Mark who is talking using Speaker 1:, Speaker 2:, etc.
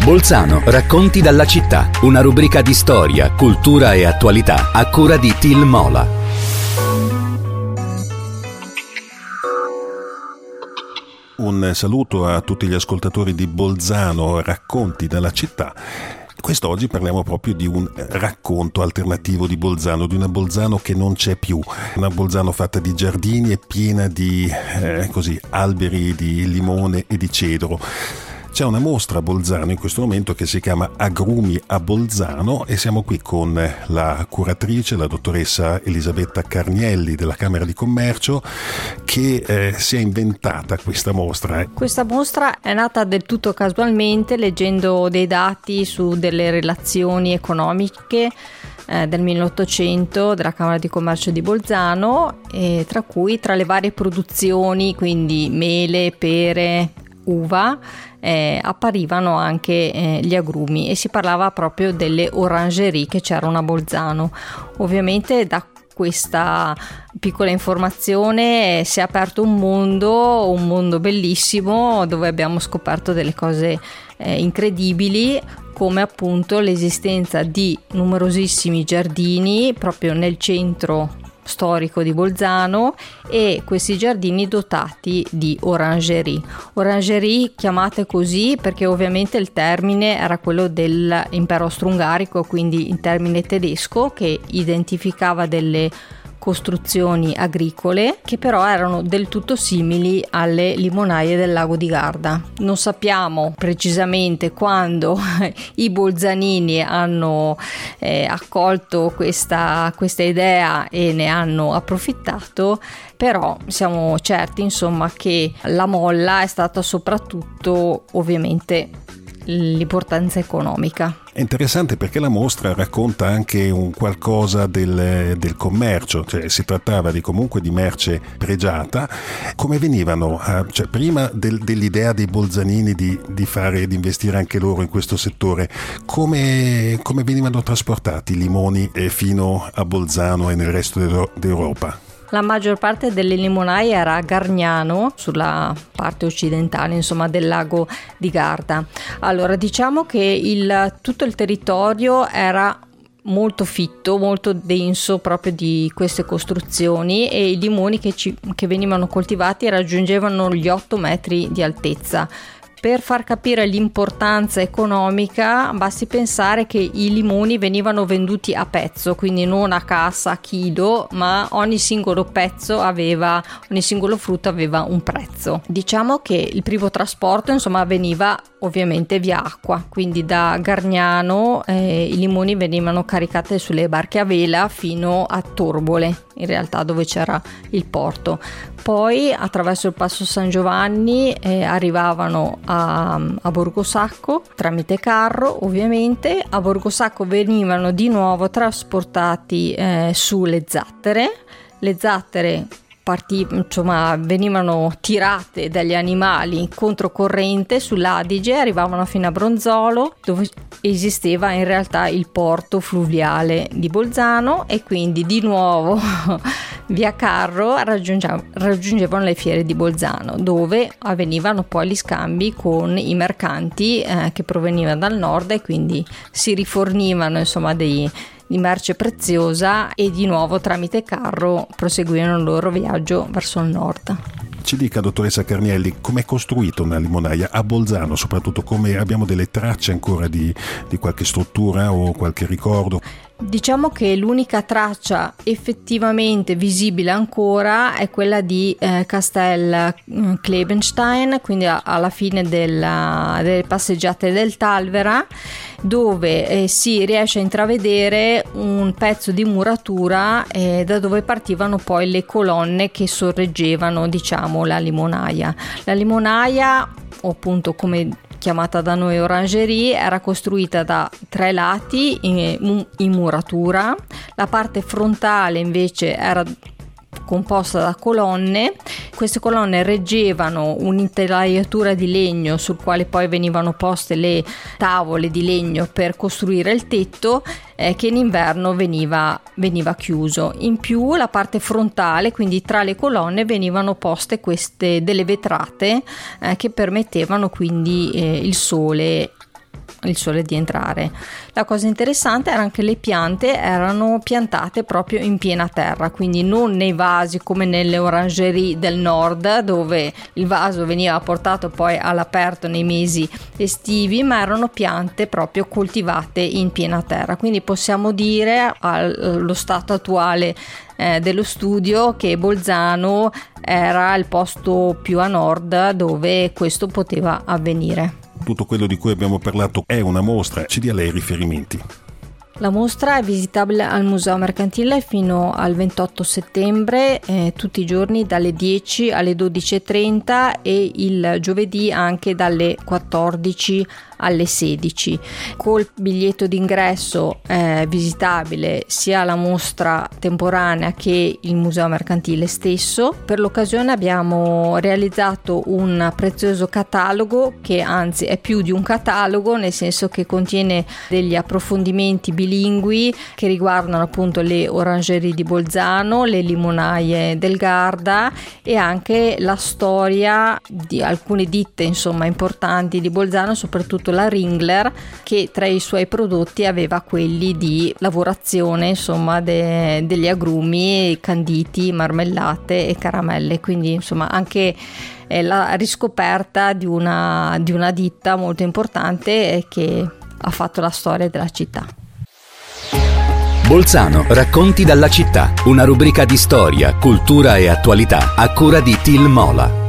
Speaker 1: Bolzano, racconti dalla città. Una rubrica di storia, cultura e attualità a cura di Til Mola.
Speaker 2: Un saluto a tutti gli ascoltatori di Bolzano, racconti dalla città. Quest'oggi parliamo proprio di un racconto alternativo di Bolzano, di una Bolzano che non c'è più, una Bolzano fatta di giardini e piena di alberi di limone e di cedro. C'è una mostra a Bolzano in questo momento che si chiama Agrumi a Bolzano e siamo qui con la curatrice, la dottoressa Elisabetta Carnielli della Camera di Commercio, che si è inventata questa mostra.
Speaker 3: Questa mostra è nata del tutto casualmente, leggendo dei dati su delle relazioni economiche del 1800 della Camera di Commercio di Bolzano, e tra le varie produzioni, quindi mele, pere, uva, apparivano anche gli agrumi, e si parlava proprio delle orangerie che c'erano a Bolzano. Ovviamente da questa piccola informazione si è aperto un mondo bellissimo, dove abbiamo scoperto delle cose incredibili, come appunto l'esistenza di numerosissimi giardini proprio nel centro storico di Bolzano, e questi giardini dotati di orangerie chiamate così perché ovviamente il termine era quello dell'impero austro-ungarico, quindi in termine tedesco, che identificava delle costruzioni agricole che però erano del tutto simili alle limonaie del lago di Garda. Non sappiamo precisamente quando i bolzanini hanno accolto questa idea e ne hanno approfittato, però siamo certi insomma che la molla è stata soprattutto ovviamente l'importanza economica.
Speaker 2: È interessante perché la mostra racconta anche un qualcosa del commercio, cioè si trattava comunque di merce pregiata. Come venivano, prima dell'idea dei bolzanini di investire anche loro in questo settore, come venivano trasportati i limoni fino a Bolzano e nel resto d'Europa?
Speaker 3: La maggior parte delle limonaie era a Gargnano, sulla parte occidentale, insomma, del lago di Garda. Allora, diciamo che tutto il territorio era molto fitto, molto denso proprio di queste costruzioni, e i limoni che venivano coltivati raggiungevano gli 8 metri di altezza. Per far capire l'importanza economica, basti pensare che i limoni venivano venduti a pezzo, quindi non a cassa, a chilo, ma ogni singolo frutto aveva un prezzo. Diciamo che il primo trasporto avveniva ovviamente via acqua, quindi da Gargnano i limoni venivano caricati sulle barche a vela fino a Torbole, in realtà, dove c'era il porto. Poi attraverso il Passo San Giovanni arrivavano a Borgosacco tramite carro, ovviamente. A Borgosacco venivano di nuovo trasportati sulle zattere. Le zattere venivano tirate dagli animali controcorrente sull'Adige, arrivavano fino a Bronzolo, dove esisteva in realtà il porto fluviale di Bolzano, e quindi di nuovo via carro raggiungevano le fiere di Bolzano, dove avvenivano poi gli scambi con i mercanti che provenivano dal nord, e quindi si rifornivano di merce preziosa, e di nuovo tramite carro proseguivano il loro viaggio verso il nord.
Speaker 2: Ci dica, dottoressa Carnielli, com'è costruita una limonaia a Bolzano, soprattutto come abbiamo delle tracce ancora di qualche struttura o qualche ricordo?
Speaker 3: Diciamo che l'unica traccia effettivamente visibile ancora è quella di Castel Klebenstein, quindi alla fine delle passeggiate del Talvera, dove si riesce a intravedere un pezzo di muratura da dove partivano poi le colonne che sorreggevano, la limonaia. La limonaia, o appunto come chiamata da noi orangerie, era costruita da 3 lati in muratura. La parte frontale invece era composta da colonne. Queste colonne reggevano un'intelaiatura di legno sul quale poi venivano poste le tavole di legno per costruire il tetto, che in inverno veniva chiuso. In più la parte frontale, quindi tra le colonne, venivano poste delle vetrate che permettevano quindi il sole il sole di entrare. La cosa interessante era che le piante erano piantate proprio in piena terra, quindi non nei vasi come nelle orangerie del nord, dove il vaso veniva portato poi all'aperto nei mesi estivi, ma erano piante proprio coltivate in piena terra. Quindi possiamo dire, allo stato attuale dello studio, che Bolzano era il posto più a nord dove questo poteva avvenire.
Speaker 2: Tutto quello di cui abbiamo parlato è una mostra, ci dia lei i riferimenti.
Speaker 3: La mostra è visitabile al Museo Mercantile fino al 28 settembre, tutti i giorni dalle 10 alle 12.30 e il giovedì anche dalle 14 alle 16. Col biglietto d'ingresso è visitabile sia la mostra temporanea che il Museo Mercantile stesso. Per l'occasione abbiamo realizzato un prezioso catalogo, che anzi è più di un catalogo, nel senso che contiene degli approfondimenti bilingui che riguardano appunto le orangerie di Bolzano, le limonaie del Garda e anche la storia di alcune ditte importanti di Bolzano, soprattutto la Ringler, che tra i suoi prodotti aveva quelli di lavorazione degli agrumi, canditi, marmellate e caramelle. Quindi anche la riscoperta di una ditta molto importante che ha fatto la storia della città.
Speaker 1: Bolzano, racconti dalla città, una rubrica di storia, cultura e attualità a cura di Til Mola.